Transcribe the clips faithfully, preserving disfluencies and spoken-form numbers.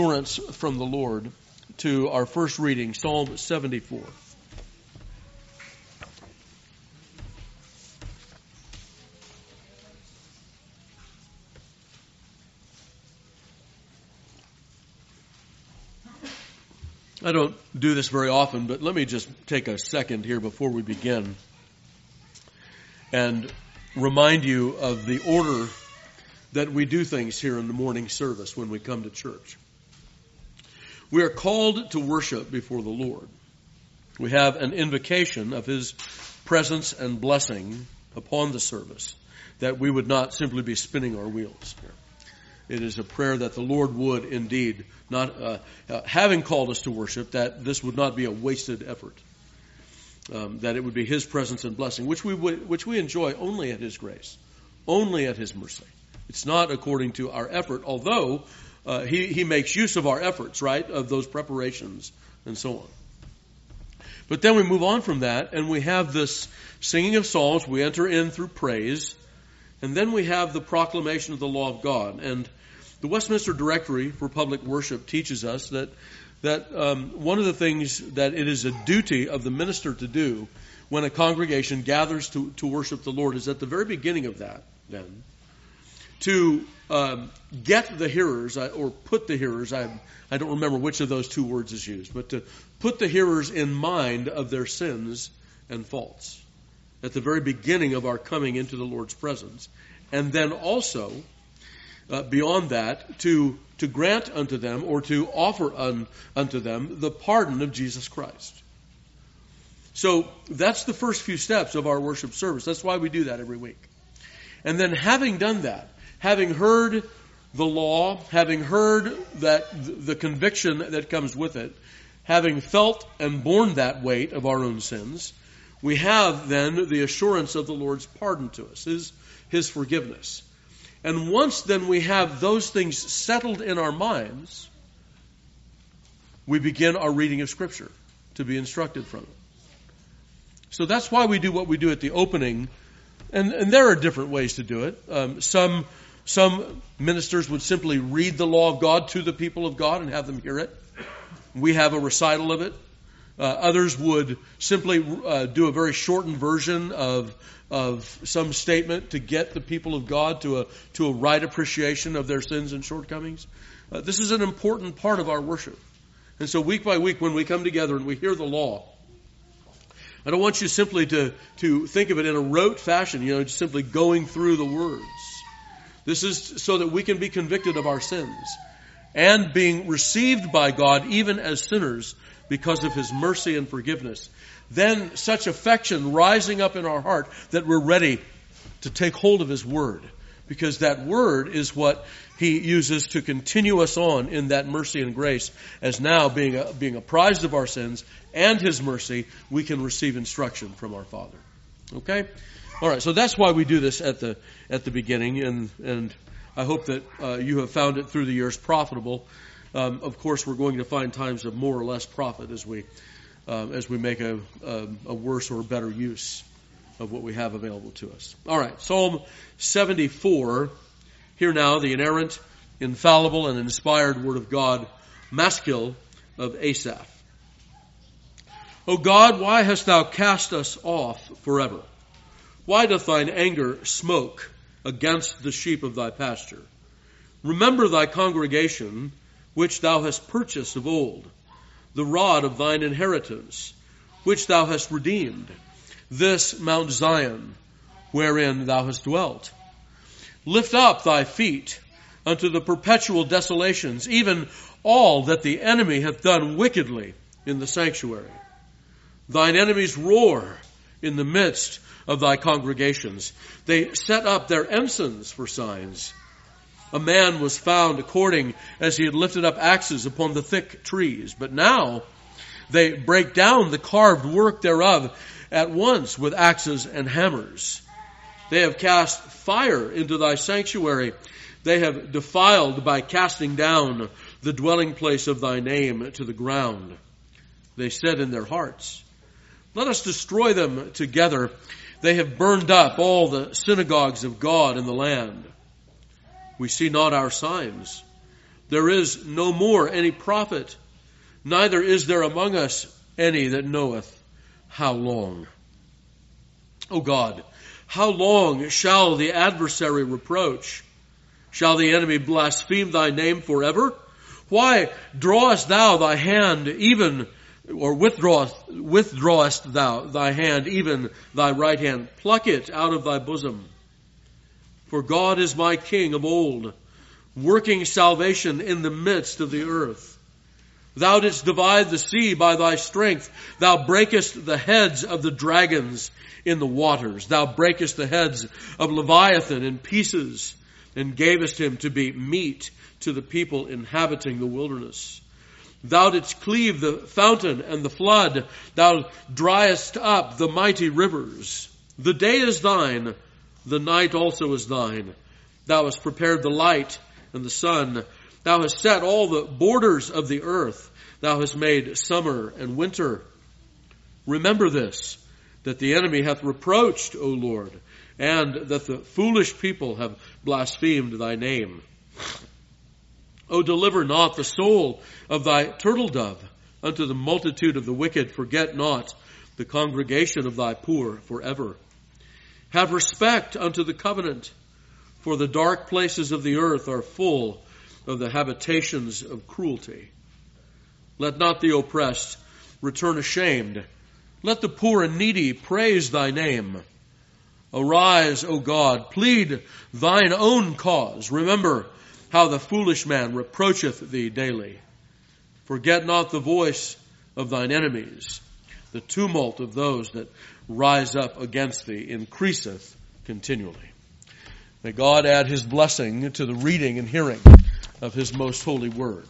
Assurance from the Lord to our first reading, Psalm seventy-four. I don't do this very often, but let me just take a second here before we begin and remind you of the order that we do things here in the morning service when we come to church. We are called to worship before the Lord. We have an invocation of His presence and blessing upon the service, that we would not simply be spinning our wheels here. It is a prayer that the Lord would indeed, not uh, uh, having called us to worship, that this would not be a wasted effort. Um, that it would be His presence and blessing, which we would, which we enjoy only at His grace, only at His mercy. It's not according to our effort, although uh, he, he makes use of our efforts, right, of those preparations and so on. But then we move on from that, and we have this singing of psalms. We enter in through praise, and then we have the proclamation of the law of God. And the Westminster Directory for Public Worship teaches us that that um, one of the things that it is a duty of the minister to do when a congregation gathers to, to worship the Lord is at the very beginning of that, then, to um, get the hearers, or put the hearers, I, I don't remember which of those two words is used, but to put the hearers in mind of their sins and faults at the very beginning of our coming into the Lord's presence. And then also, uh, beyond that, to to grant unto them, or to offer un, unto them, the pardon of Jesus Christ. So that's the first few steps of our worship service. That's why we do that every week. And then having done that, having heard the law, having heard that the conviction that comes with it, having felt and borne that weight of our own sins, we have then the assurance of the Lord's pardon to us, His, His forgiveness. And once then we have those things settled in our minds, we begin our reading of Scripture to be instructed from it. So that's why we do what we do at the opening. And, and there are different ways to do it. Um, some some ministers would simply read the law of God to the people of God and have them hear it. We have a recital of it. Uh, others would simply uh, do a very shortened version of of some statement to get the people of God to a to a right appreciation of their sins and shortcomings. Uh, this is an important part of our worship. And so week by week when we come together and we hear the law, I don't want you simply to, to think of it in a rote fashion, you know, just simply going through the words. This is so that we can be convicted of our sins and being received by God even as sinners because of His mercy and forgiveness. Then such affection rising up in our heart that we're ready to take hold of His Word, because that Word is what He uses to continue us on in that mercy and grace, as now being a, being apprised of our sins and His mercy, we can receive instruction from our Father. Okay? All right, so that's why we do this at the at the beginning, and and I hope that uh, you have found it through the years profitable. Um, of course, we're going to find times of more or less profit as we um, as we make a, a a worse or better use of what we have available to us. All right, Psalm seventy-four. Hear now the inerrant, infallible, and inspired word of God, Maskil of Asaph. O God, why hast Thou cast us off forever? Why doth Thine anger smoke against the sheep of Thy pasture? Remember Thy congregation, which Thou hast purchased of old, the rod of Thine inheritance, which Thou hast redeemed, this Mount Zion, wherein Thou hast dwelt. Lift up Thy feet unto the perpetual desolations, even all that the enemy hath done wickedly in the sanctuary. Thine enemies roar in the midst of Thy congregations. They set up their ensigns for signs. A man was found according as he had lifted up axes upon the thick trees. But now they break down the carved work thereof at once with axes and hammers. They have cast fire into Thy sanctuary. They have defiled by casting down the dwelling place of Thy name to the ground. They said in their hearts, let us destroy them together. They have burned up all the synagogues of God in the land. We see not our signs, There is no more any prophet, neither is there among us any that knoweth how long. O God, how long shall the adversary reproach? Shall the enemy blaspheme thy name forever? Why drawest thou thy hand even, or withdrawest, withdrawest thou thy hand, even thy right hand? Pluck it out of thy bosom. For God is my King of old, working salvation in the midst of the earth. Thou didst divide the sea by thy strength. Thou breakest the heads of the dragons in the waters. Thou breakest the heads of Leviathan in pieces, and gavest him to be meat to the people inhabiting the wilderness. Thou didst cleave the fountain and the flood. Thou driest up the mighty rivers. The day is thine, the night also is thine. Thou hast prepared the light and the sun. Thou hast set all the borders of the earth. Thou hast made summer and winter. Remember this, that the enemy hath reproached, O Lord, and that the foolish people have blasphemed thy name. O deliver not the soul of thy turtle dove unto the multitude of the wicked. Forget not the congregation of thy poor forever. Have respect unto the covenant, for the dark places of the earth are full of the habitations of cruelty. Let not the oppressed return ashamed. Let the poor and needy praise thy name. Arise, O God, plead thine own cause. Remember how the foolish man reproacheth thee daily. Forget not the voice of thine enemies. The tumult of those that rise up against thee increaseth continually. May God add his blessing to the reading and hearing of his most holy word.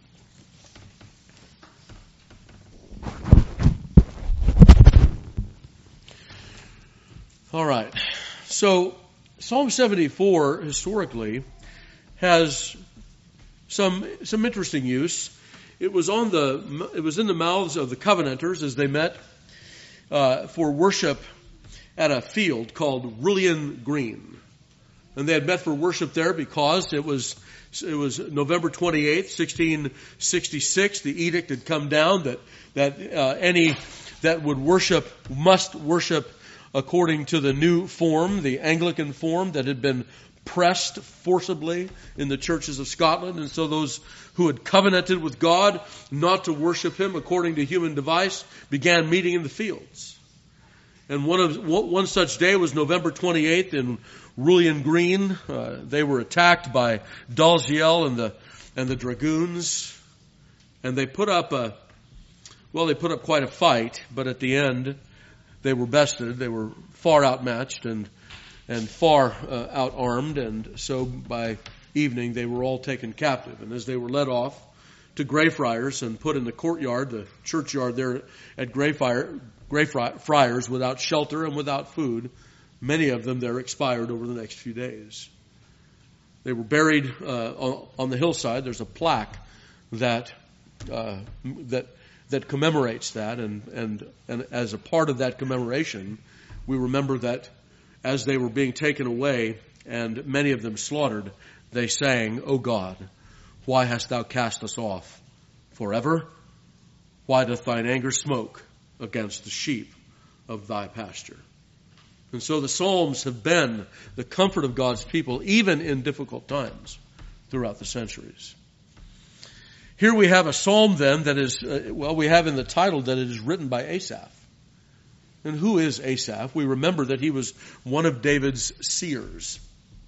All right. So Psalm seventy-four historically has some some interesting use. It was on the it was in the mouths of the Covenanters as they met uh, for worship at a field called Rullion Green, and they had met for worship there because it was it was November twenty-eighth, sixteen sixty-six. The edict had come down that that uh, any that would worship must worship according to the new form, the Anglican form that had been pressed forcibly in the churches of Scotland. And so those who had covenanted with God not to worship him according to human device began meeting in the fields. And one of one such day was November twenty-eighth in Rullion Green. Uh, they were attacked by Dalziel and the and the dragoons, and they put up a well, they put up quite a fight. But at the end, they were bested. They were far outmatched and and far uh, out-armed. And so by evening, they were all taken captive. And as they were led off to Greyfriars and put in the courtyard, the churchyard there at Greyfriars, Greyfriars, without shelter and without food, many of them there expired over the next few days. They were buried uh, on, on the hillside. There's a plaque that uh, that. that commemorates that, and, and, and as a part of that commemoration, we remember that as they were being taken away and many of them slaughtered, they sang, O God, why hast thou cast us off forever? Why doth thine anger smoke against the sheep of thy pasture? And so the Psalms have been the comfort of God's people, even in difficult times throughout the centuries. Here we have a psalm then that is, uh, well, we have in the title that it is written by Asaph. And who is Asaph? We remember that he was one of David's seers.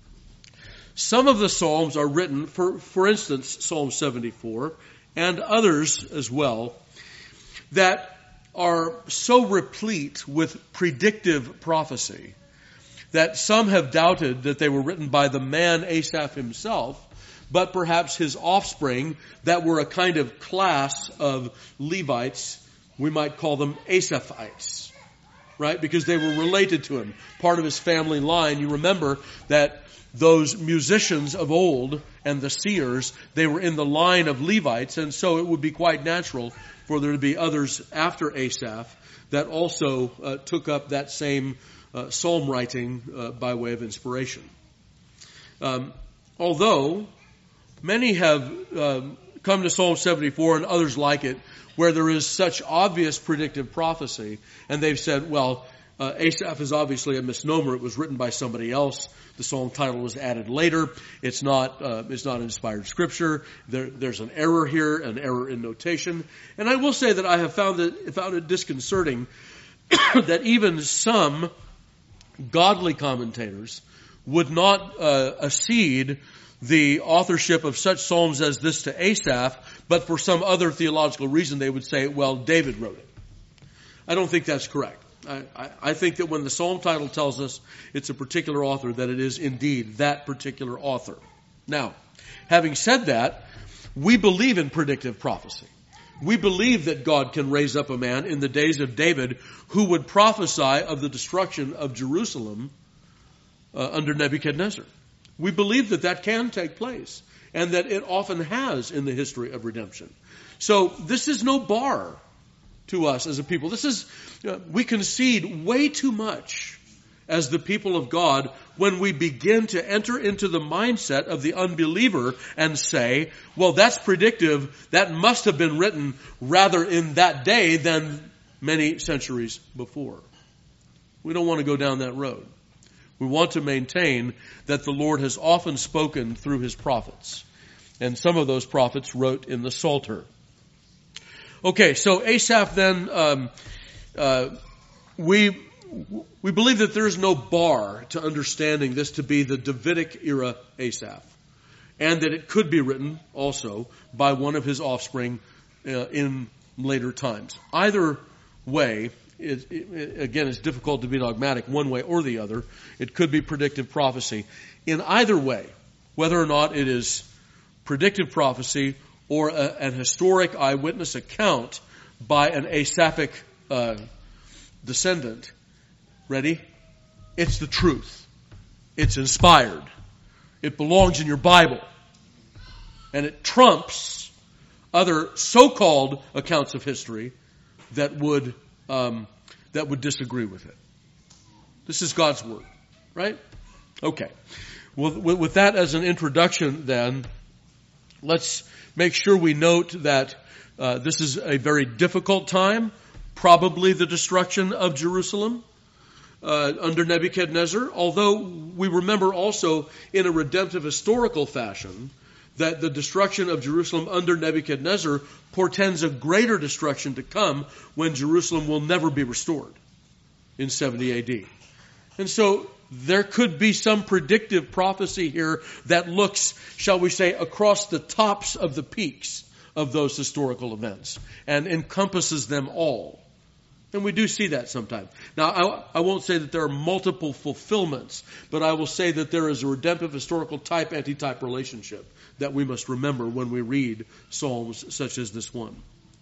Some of the psalms are written, for, for instance, Psalm seventy-four, and others as well, that are so replete with predictive prophecy that some have doubted that they were written by the man Asaph himself, but perhaps his offspring that were a kind of class of Levites. We might call them Asaphites, right? Because they were related to him, part of his family line. You remember that those musicians of old and the seers, they were in the line of Levites, and so it would be quite natural for there to be others after Asaph that also uh, took up that same uh, psalm writing uh, by way of inspiration. Um, although Many have um, come to Psalm seventy-four and others like it, where there is such obvious predictive prophecy, and they've said, well, uh, Asaph is obviously a misnomer. It was written by somebody else. The psalm title was added later. It's not, uh, it's not inspired scripture. There, there's an error here, an error in notation. And I will say that I have found it, found it disconcerting that even some godly commentators would not uh, accede the authorship of such psalms as this to Asaph, but for some other theological reason they would say, well, David wrote it. I don't think that's correct. I, I, I think that when the psalm title tells us it's a particular author, that it is indeed that particular author. Now, having said that, we believe in predictive prophecy. We believe that God can raise up a man in the days of David who would prophesy of the destruction of Jerusalem uh, under Nebuchadnezzar. We believe that that can take place, and that it often has in the history of redemption. So this is no bar to us as a people. This is, uh, we concede way too much as the people of God when we begin to enter into the mindset of the unbeliever and say, well, that's predictive. That must have been written rather in that day than many centuries before. We don't want to go down that road. We want to maintain that the Lord has often spoken through his prophets. And some of those prophets wrote in the Psalter. Okay, so Asaph then, um, uh, we we believe that there is no bar to understanding this to be the Davidic era Asaph, and that it could be written also by one of his offspring uh, in later times. Either way, it, it, again, it's difficult to be dogmatic one way or the other. It could be predictive prophecy. In either way, whether or not it is predictive prophecy or a, an historic eyewitness account by an Asaphic uh, descendant, ready? It's the truth. It's inspired. It belongs in your Bible. And it trumps other so-called accounts of history that would um, that would disagree with it. This is God's Word, right? Okay. Well, with that as an introduction then, let's make sure we note that uh, this is a very difficult time, probably the destruction of Jerusalem uh, under Nebuchadnezzar, although we remember also in a redemptive historical fashion that the destruction of Jerusalem under Nebuchadnezzar portends a greater destruction to come when Jerusalem will never be restored in seventy A D. And so there could be some predictive prophecy here that looks, shall we say, across the tops of the peaks of those historical events and encompasses them all. And we do see that sometimes. Now, I, I won't say that there are multiple fulfillments, but I will say that there is a redemptive historical type-antitype relationship that we must remember when we read Psalms such as this one.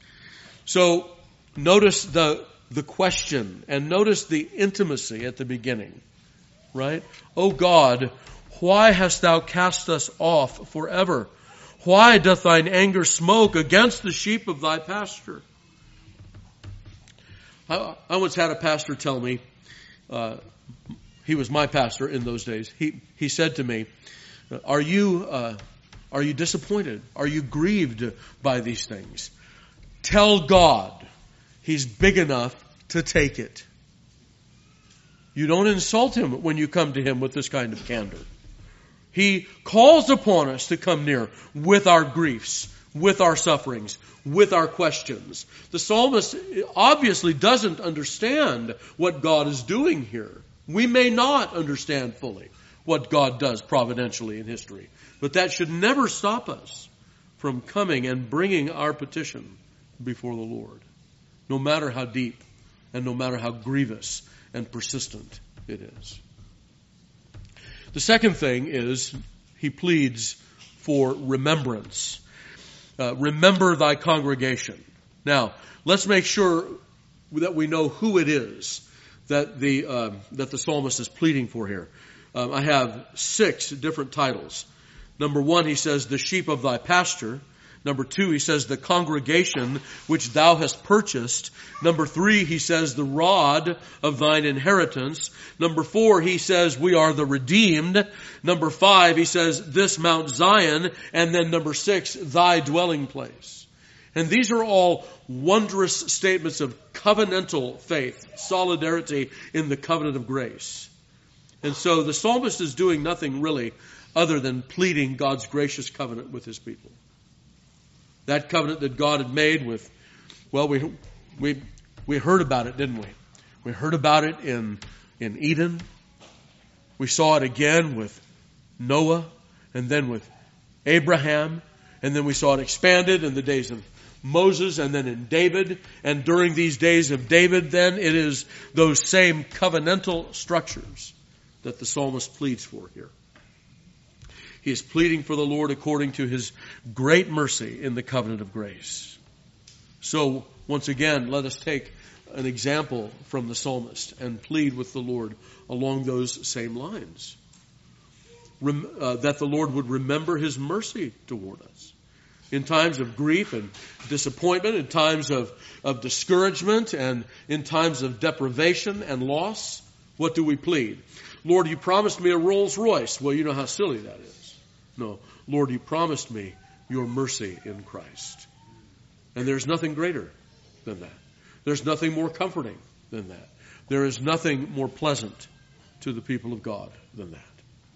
So, notice the, the question and notice the intimacy at the beginning. Right? O God, why hast thou cast us off forever? Why doth thine anger smoke against the sheep of thy pasture? I, I once had a pastor tell me, uh, he was my pastor in those days. He he said to me, "Are you uh, are you disappointed? Are you grieved by these things? Tell God He's big enough to take it." You don't insult Him when you come to Him with this kind of candor. He calls upon us to come near with our griefs, with our sufferings, with our questions. The psalmist obviously doesn't understand what God is doing here. We may not understand fully what God does providentially in history, but that should never stop us from coming and bringing our petition before the Lord, no matter how deep and no matter how grievous and persistent it is. The second thing is he pleads for remembrance. Uh, remember thy congregation. Now, let's make sure that we know who it is that the uh, that the psalmist is pleading for here. Um, I have six different titles. Number one, he says, the sheep of thy pasture. Number two, he says, the congregation which thou hast purchased. Number three, he says, the rod of thine inheritance. Number four, he says, we are the redeemed. Number five, he says, this Mount Zion. And then number six, thy dwelling place. And these are all wondrous statements of covenantal faith, solidarity in the covenant of grace. And so the psalmist is doing nothing really other than pleading God's gracious covenant with his people. That covenant that God had made with, well, we we we heard about it, didn't we? We heard about it in in Eden. We saw it again with Noah, and then with Abraham, and then we saw it expanded in the days of Moses, and then in David. And during these days of David, then it is those same covenantal structures that the psalmist pleads for here. He is pleading for the Lord according to his great mercy in the covenant of grace. So, once again, let us take an example from the psalmist and plead with the Lord along those same lines. Rem- uh, that the Lord would remember his mercy toward us. In times of grief and disappointment, in times of, of discouragement, and in times of deprivation and loss, what do we plead? Lord, you promised me a Rolls Royce. Well, you know how silly that is. No, Lord, you promised me your mercy in Christ. And there's nothing greater than that. There's nothing more comforting than that. There is nothing more pleasant to the people of God than that.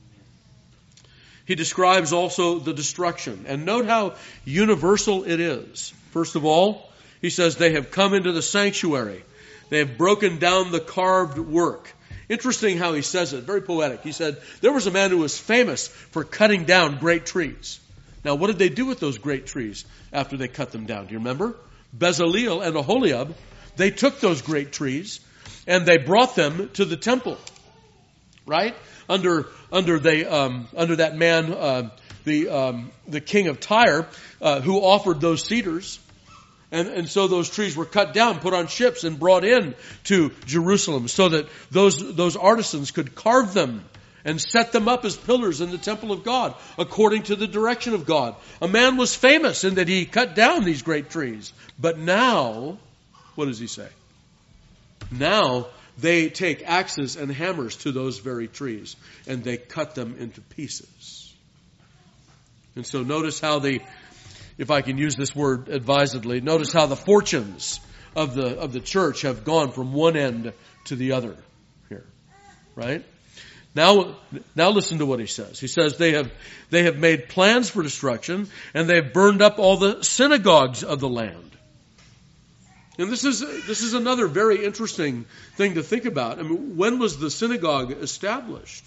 He describes also the destruction. And note how universal it is. First of all, he says they have come into the sanctuary. They have broken down the carved work. Interesting how he says it. Very poetic. He said, there was a man who was famous for cutting down great trees. Now, what did they do with those great trees after they cut them down? Do you remember? Bezaleel and Aholiab, they took those great trees and they brought them to the temple. Right? Under under they um, under that man, uh, the um, the king of Tyre, uh, who offered those cedars. And, and so those trees were cut down, put on ships, and brought in to Jerusalem so that those, those artisans could carve them and set them up as pillars in the temple of God, according to the direction of God. A man was famous in that he cut down these great trees. But now, what does he say? Now they take axes and hammers to those very trees, and they cut them into pieces. And so notice how the if I can use this word advisedly, notice how the fortunes of the of the church have gone from one end to the other here. Right? Now now listen to what he says. He says they have they have made plans for destruction, and they have burned up all the synagogues of the land. And this is this is another very interesting thing to think about. I mean, when was the synagogue established?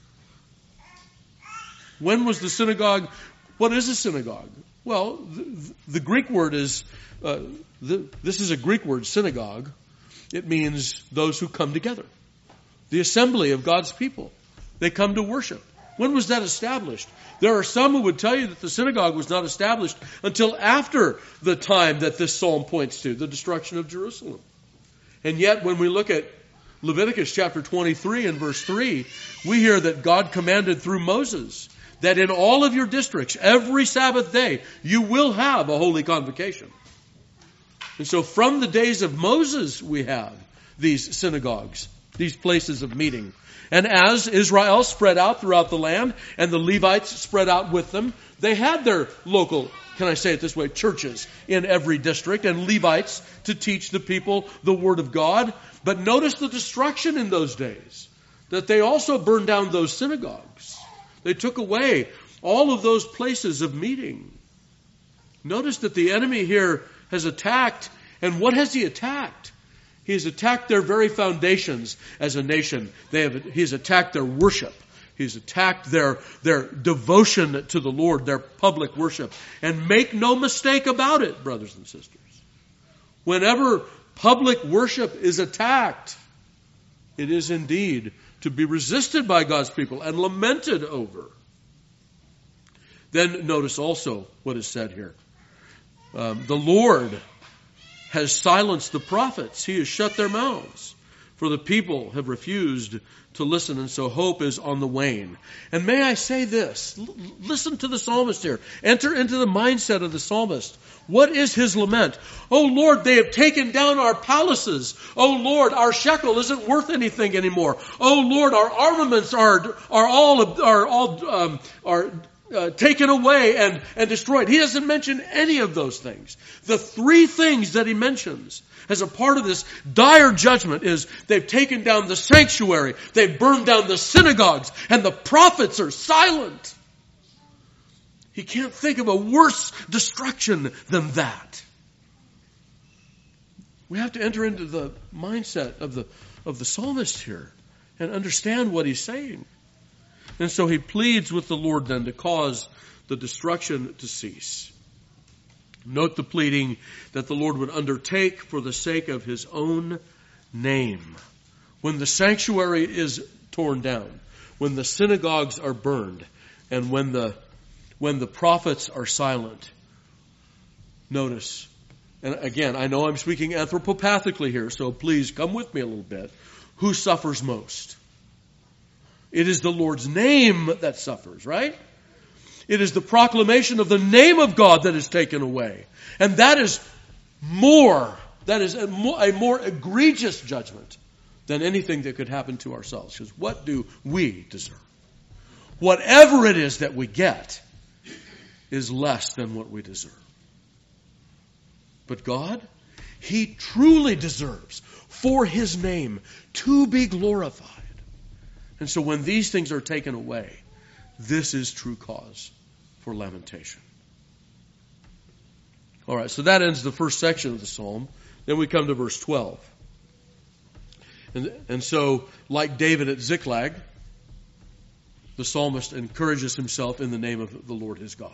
When was the synagogue? What is a synagogue? Well, the, the Greek word is, uh, the, this is a Greek word, synagogue. It means those who come together. The assembly of God's people. They come to worship. When was that established? There are some who would tell you that the synagogue was not established until after the time that this psalm points to, the destruction of Jerusalem. And yet, when we look at Leviticus chapter twenty-three and verse three, we hear that God commanded through Moses that in all of your districts, every Sabbath day, you will have a holy convocation. And so from the days of Moses, we have these synagogues, these places of meeting. And as Israel spread out throughout the land, and the Levites spread out with them, they had their local, can I say it this way, churches in every district, and Levites to teach the people the Word of God. But notice the destruction in those days, that they also burned down those synagogues. They took away all of those places of meeting. Notice that the enemy here has attacked, and what has he attacked? He has attacked their very foundations as a nation. They have, he has attacked their worship. He's attacked their, their devotion to the Lord, their public worship. And make no mistake about it, brothers and sisters. Whenever public worship is attacked, it is indeed to be resisted by God's people and lamented over. Then notice also what is said here. Um, the Lord has silenced the prophets. He has shut their mouths. For For the people have refused to listen, and so hope is on the wane. And may I say this, L- listen to the psalmist here. Enter into the mindset of the psalmist. What is his lament? Oh Lord, they have taken down our palaces. Oh Lord, our shekel isn't worth anything anymore. Oh Lord, our armaments are are all are all um, are uh, taken away and and destroyed. He doesn't mention any of those things. The three things that he mentions as a part of this dire judgment is they've taken down the sanctuary, they've burned down the synagogues, and the prophets are silent. He can't think of a worse destruction than that. We have to enter into the mindset of the of the psalmist here and understand what he's saying. And so he pleads with the Lord then to cause the destruction to cease. Note the pleading that the Lord would undertake for the sake of his own name. When the sanctuary is torn down, when the synagogues are burned, and when the when the prophets are silent, notice, and again, I know I'm speaking anthropopathically here, so please come with me a little bit. Who suffers most? It is the Lord's name that suffers, right? It is the proclamation of the name of God that is taken away. And that is more, that is a more, a more egregious judgment than anything that could happen to ourselves. Because what do we deserve? Whatever it is that we get is less than what we deserve. But God, He truly deserves for His name to be glorified. And so when these things are taken away, this is true cause for lamentation. All right, so that ends the first section of the psalm. Then we come to verse twelve. And, and so, like David at Ziklag, the psalmist encourages himself in the name of the Lord his God.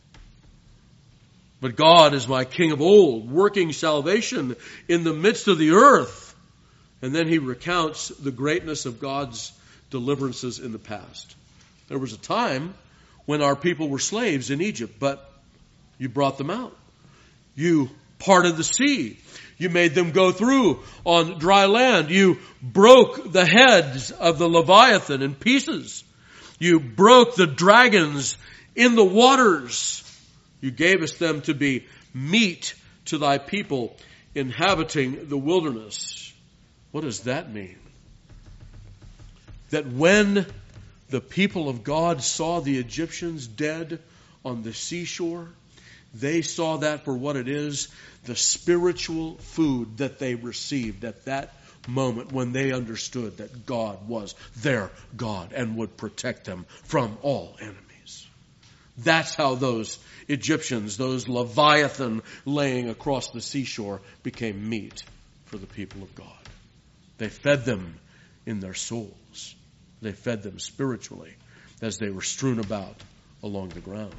But God is my King of old, working salvation in the midst of the earth. And then he recounts the greatness of God's deliverances in the past. There was a time when our people were slaves in Egypt, but you brought them out. You parted the sea. You made them go through on dry land. You broke the heads of the Leviathan in pieces. You broke the dragons in the waters. You gave us them to be meat to thy people inhabiting the wilderness. What does that mean? That when the people of God saw the Egyptians dead on the seashore, they saw that for what it is, the spiritual food that they received at that moment when they understood that God was their God and would protect them from all enemies. That's how those Egyptians, those Leviathan laying across the seashore, became meat for the people of God. They fed them in their souls. They fed them spiritually as they were strewn about along the ground.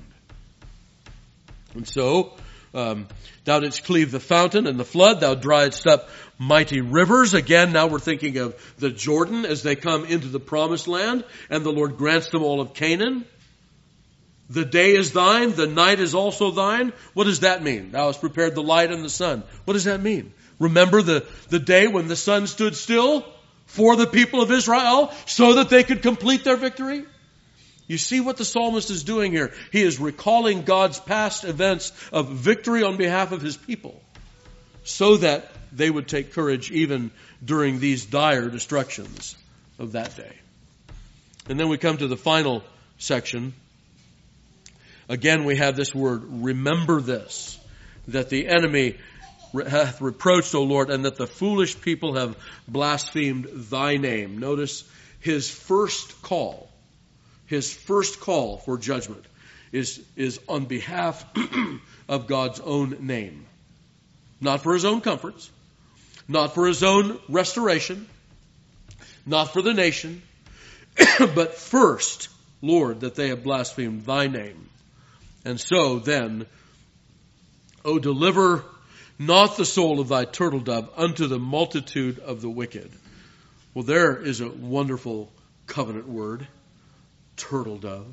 And so, um, thou didst cleave the fountain and the flood. Thou driedst up mighty rivers. Again, now we're thinking of the Jordan as they come into the promised land. And the Lord grants them all of Canaan. The day is thine. The night is also thine. What does that mean? Thou hast prepared the light and the sun. What does that mean? Remember the, the day when the sun stood still for the people of Israel so that they could complete their victory? You see what the psalmist is doing here. He is recalling God's past events of victory on behalf of his people so that they would take courage even during these dire destructions of that day. And then we come to the final section. Again, we have this word, remember this, that the enemy hath reproached, O Lord, and that the foolish people have blasphemed thy name. Notice his first call. His first call for judgment is, is on behalf of God's own name. Not for his own comforts, not for his own restoration, not for the nation, but first, Lord, that they have blasphemed thy name. And so then, O deliver not the soul of thy turtle dove unto the multitude of the wicked. Well, there is a wonderful covenant word. Turtle dove.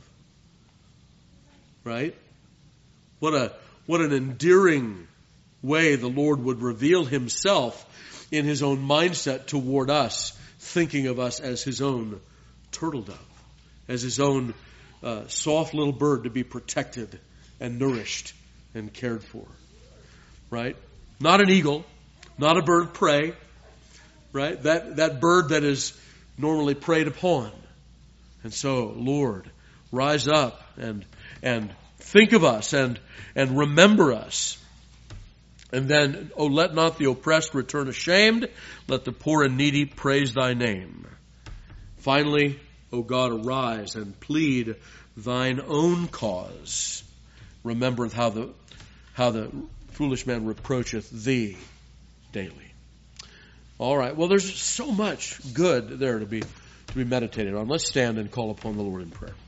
Right? What a what an endearing way the Lord would reveal himself in his own mindset toward us, thinking of us as his own turtle dove, as his own uh, soft little bird to be protected and nourished and cared for. Right? Not an eagle, not a bird of prey, right? That, that bird that is normally preyed upon. And so, Lord, rise up and, and think of us and, and remember us. And then, oh, let not the oppressed return ashamed. Let the poor and needy praise thy name. Finally, O God, arise and plead thine own cause. Remember how the, how the foolish man reproacheth thee daily. All right. Well, there's so much good there to be, to be meditated on. Let's stand and call upon the Lord in prayer.